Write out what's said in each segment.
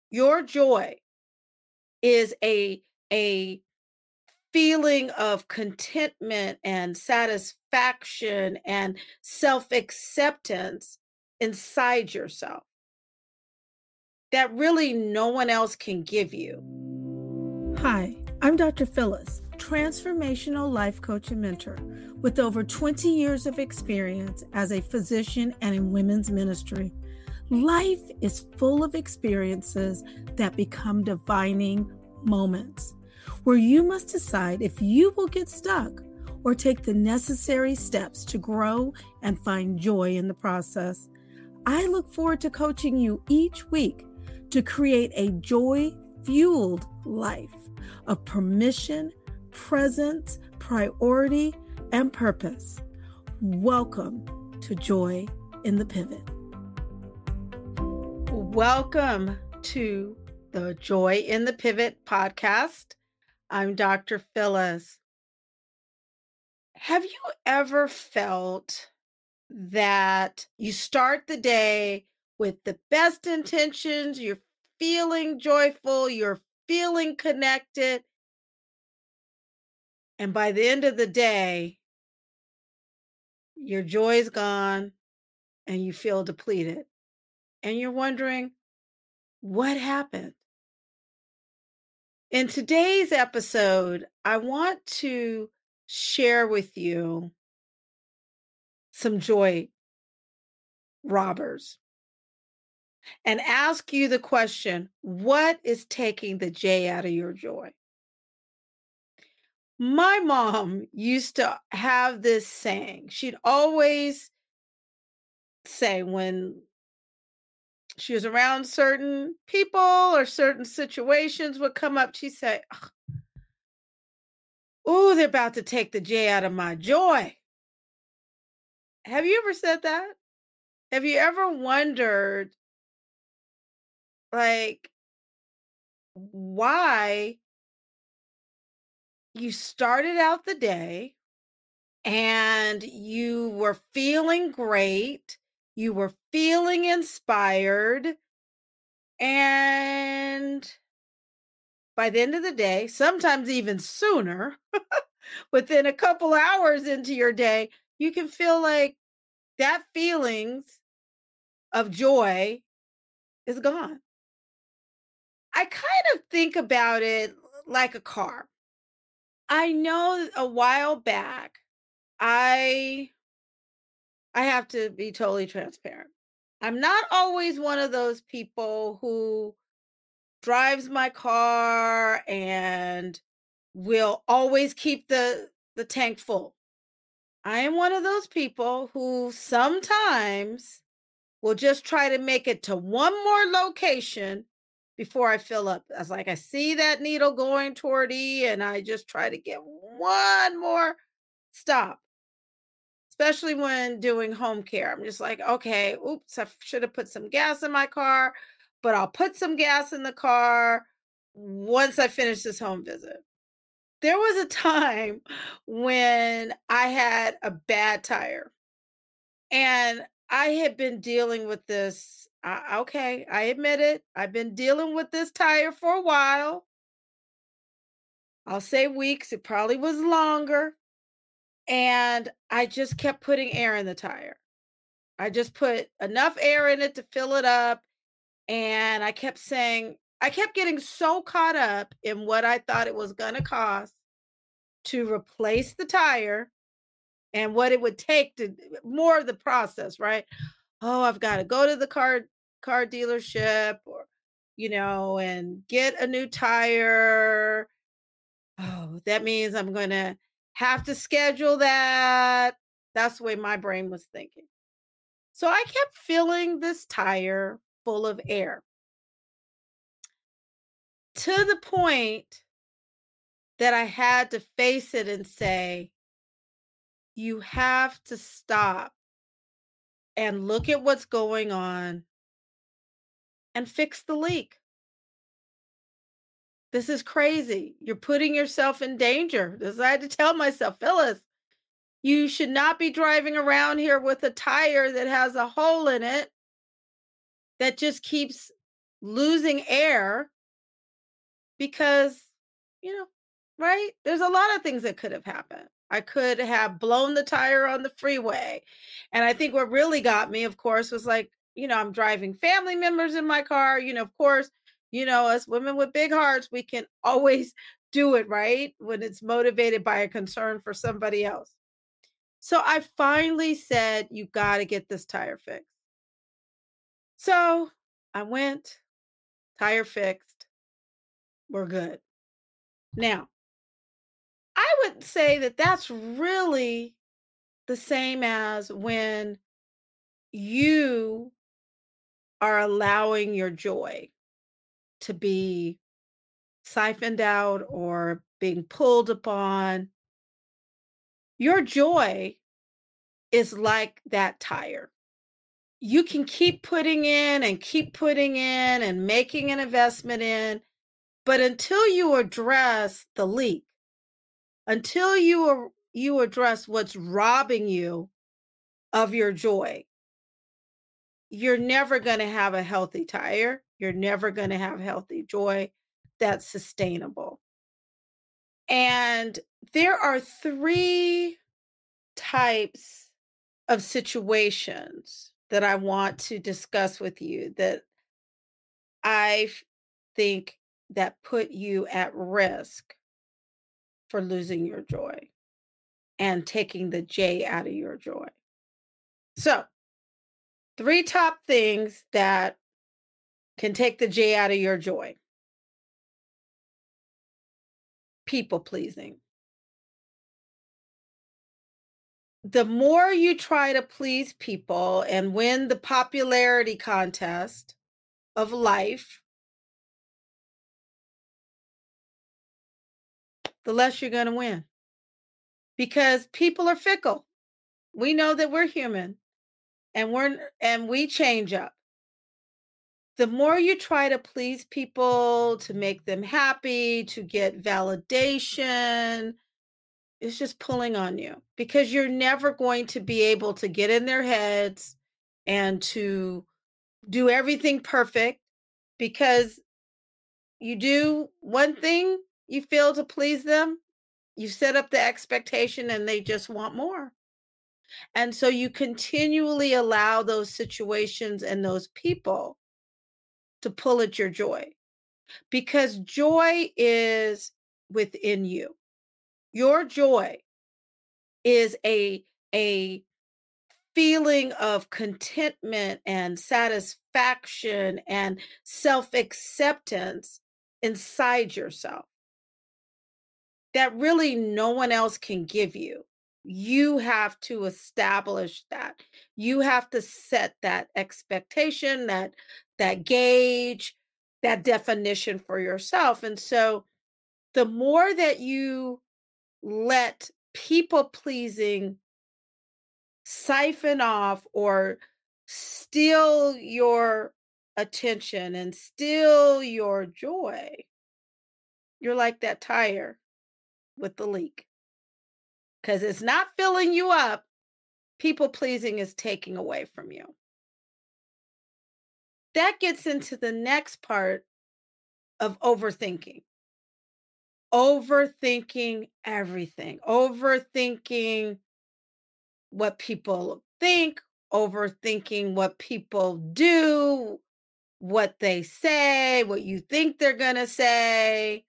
Your joy is a feeling of contentment and satisfaction and self-acceptance inside yourself that really no one else can give you. Hi, I'm Dr. Phyllis, transformational life coach and mentor with over 20 years of experience as a physician and in women's ministry. Life is full of experiences that become defining moments where you must decide if you will get stuck or take the necessary steps to grow and find joy in the process. I look forward to coaching you each week to create a joy-fueled life of permission, presence, priority, and purpose. Welcome to Joy in the Pivot. Welcome to the Joy in the Pivot podcast. I'm Dr. Phyllis. Have you ever felt that you start the day with the best intentions, you're feeling joyful, you're feeling connected, and by the end of the day, your joy is gone and you feel depleted, and you're wondering, what happened? In today's episode, I want to share with you some joy robbers and ask you the question, what is taking the J out of your joy? My mom used to have this saying. She'd always say when she was around certain people or certain situations would come up, she'd say, "Oh, they're about to take the J out of my joy." Have you ever said that? Have you ever wondered, like, why you started out the day and you were feeling great, you were feeling inspired, and by the end of the day, sometimes even sooner, within a couple hours into your day, you can feel like that feelings of joy is gone. I kind of think about it like a car. I know a while back, I I have to be totally transparent. I'm not always one of those people who drives my car and will always keep the tank full. I am one of those people who sometimes will just try to make it to one more location before I fill up. As like I see that needle going toward E and I just try to get one more stop, especially when doing home care. I'm just like, okay, oops, I should have put some gas in my car, but I'll put some gas in the car once I finish this home visit. There was a time when I had a bad tire and I had been dealing with this. Okay, I admit it. I've been dealing with this tire for a while. I'll say weeks. It probably was longer. And I just kept putting air in the tire. I just put enough air in it to fill it up. And I kept saying, I kept getting so caught up in what I thought it was going to cost to replace the tire and what it would take to more of the process, right? Oh, I've got to go to the car dealership or and get a new tire. Oh, that means I'm going to have to schedule that. That's the way my brain was thinking. So I kept filling this tire full of air to the point that I had to face it and say, you have to stop and look at what's going on and fix the leak. This is crazy. You're putting yourself in danger. This I had to tell myself, Phyllis, you should not be driving around here with a tire that has a hole in it that just keeps losing air because, you know, right? There's a lot of things that could have happened. I could have blown the tire on the freeway. And I think what really got me, of course, was like, I'm driving family members in my car. Of course, us women with big hearts, we can always do it, right? When it's motivated by a concern for somebody else. So I finally said, you got to get this tire fixed. So I went, tire fixed. We're good. Now, I would say that that's really the same as when you are allowing your joy to be siphoned out or being pulled upon. Your joy is like that tire. You can keep putting in and keep putting in and making an investment in, but until you address the leak, until you address what's robbing you of your joy, you're never going to have a healthy tire. You're never going to have healthy joy that's sustainable. And there are three types of situations that I want to discuss with you that I think that put you at risk for losing your joy and taking the J out of your joy. So, three top things that can take the J out of your joy. People pleasing. The more you try to please people and win the popularity contest of life, the less you're going to win. Because people are fickle. We know that we're human and we change up. The more you try to please people, to make them happy, to get validation, it's just pulling on you because you're never going to be able to get in their heads and to do everything perfect because you do one thing, you fail to please them, you set up the expectation and they just want more. And so you continually allow those situations and those people to pull at your joy because joy is within you. Your joy is a feeling of contentment and satisfaction and self-acceptance inside yourself that really no one else can give you. You have to establish that. You have to set that expectation, that gauge, that definition for yourself. And so the more that you let people pleasing siphon off or steal your attention and steal your joy, you're like that tire with the leak because it's not filling you up. People pleasing is taking away from you. That gets into the next part of overthinking. Overthinking everything, overthinking what people think, overthinking what people do, what they say, what you think they're going to say.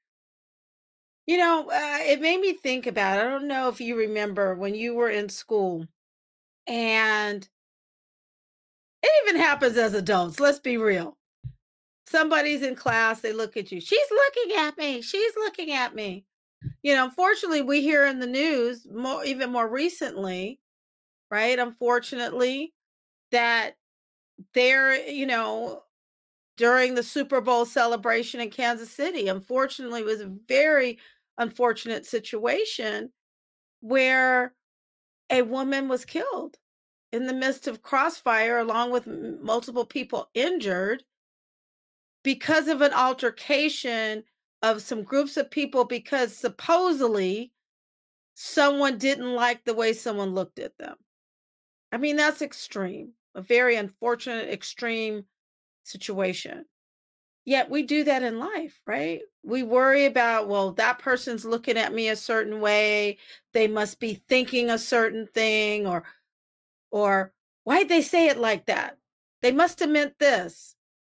It made me think about, I don't know if you remember when you were in school and it even happens as adults. Let's be real. Somebody's in class, they look at you. She's looking at me. She's looking at me. Unfortunately, we hear in the news even more recently, right? Unfortunately, that there, during the Super Bowl celebration in Kansas City, unfortunately, it was a very unfortunate situation where a woman was killed in the midst of crossfire, along with multiple people injured because of an altercation of some groups of people because supposedly someone didn't like the way someone looked at them. I mean, that's extreme, a very unfortunate, extreme situation. Yet we do that in life, right? We worry about, well, that person's looking at me a certain way. They must be thinking a certain thing, or why'd they say it like that? They must have meant this.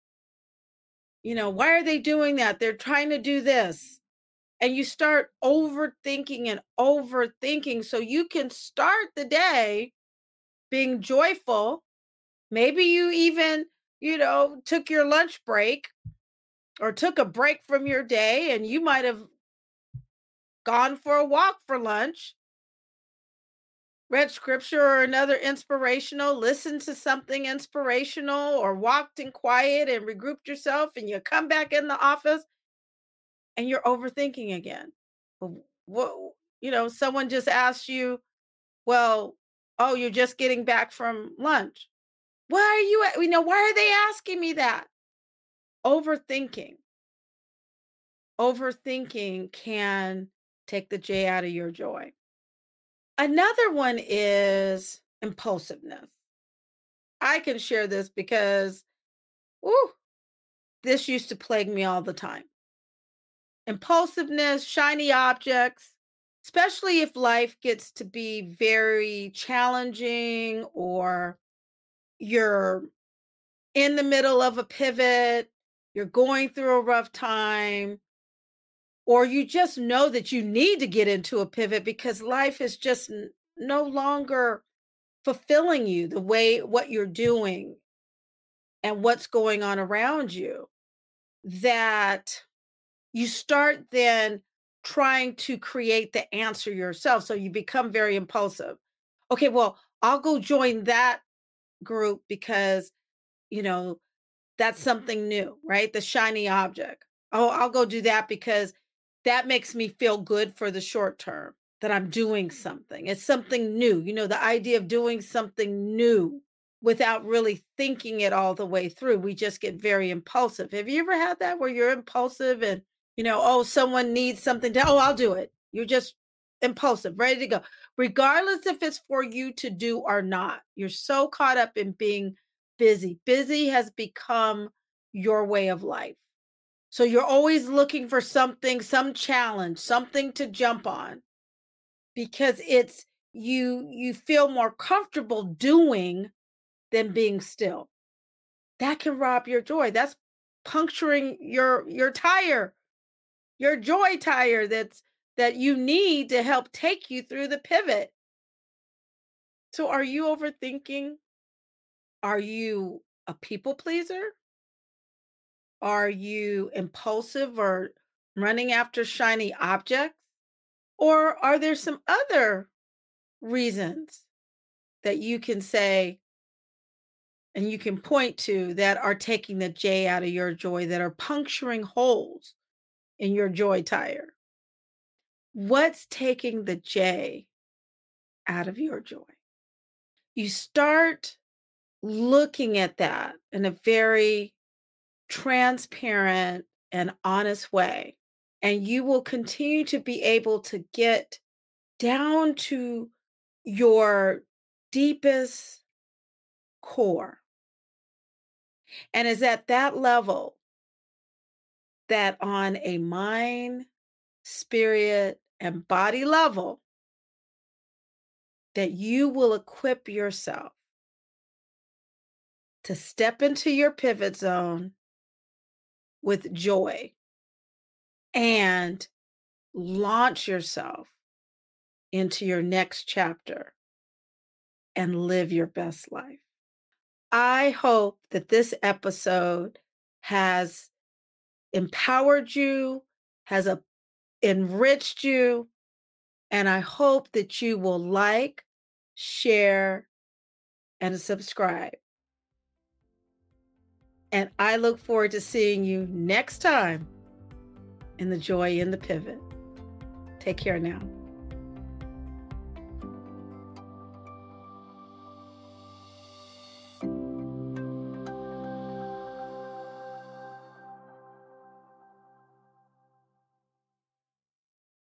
Why are they doing that? They're trying to do this. And you start overthinking and overthinking. So you can start the day being joyful. Maybe you even, took your lunch break or took a break from your day and you might have gone for a walk for lunch, read scripture or another inspirational, listened to something inspirational, or walked in quiet and regrouped yourself, and you come back in the office and you're overthinking again. What, someone just asked you, well, oh, you're just getting back from lunch. Why are why are they asking me that? Overthinking. Overthinking can take the J out of your joy. Another one is impulsiveness. I can share this because, ooh, this used to plague me all the time. Impulsiveness, shiny objects, especially if life gets to be very challenging or you're in the middle of a pivot, you're going through a rough time, or you just know that you need to get into a pivot because life is just no longer fulfilling you the way what you're doing and what's going on around you, that you start then trying to create the answer yourself. So you become very impulsive. Okay, well, I'll go join that group because, you know, that's something new, right? The shiny object. Oh, I'll go do that because that makes me feel good for the short term that I'm doing something. It's something new. The idea of doing something new without really thinking it all the way through. We just get very impulsive. Have you ever had that where you're impulsive and, oh, someone needs something to, oh, I'll do it. You're just impulsive, ready to go, regardless if it's for you to do or not. You're so caught up in being busy. Busy has become your way of life. So you're always looking for something, some challenge, something to jump on because it's you feel more comfortable doing than being still. That can rob your joy. That's puncturing your tire, your joy tire that you need to help take you through the pivot. So are you overthinking? Are you a people pleaser? Are you impulsive or running after shiny objects? Or are there some other reasons that you can say and you can point to that are taking the J out of your joy, that are puncturing holes in your joy tire? What's taking the J out of your joy? You start looking at that in a very transparent and honest way, and you will continue to be able to get down to your deepest core. And is at that level that on a mind, spirit, and body level, that you will equip yourself to step into your pivot zone with joy and launch yourself into your next chapter and live your best life. I hope that this episode has empowered you, has enriched you, and I hope that you will like, share, and subscribe. And I look forward to seeing you next time in the Joy in the Pivot. Take care now.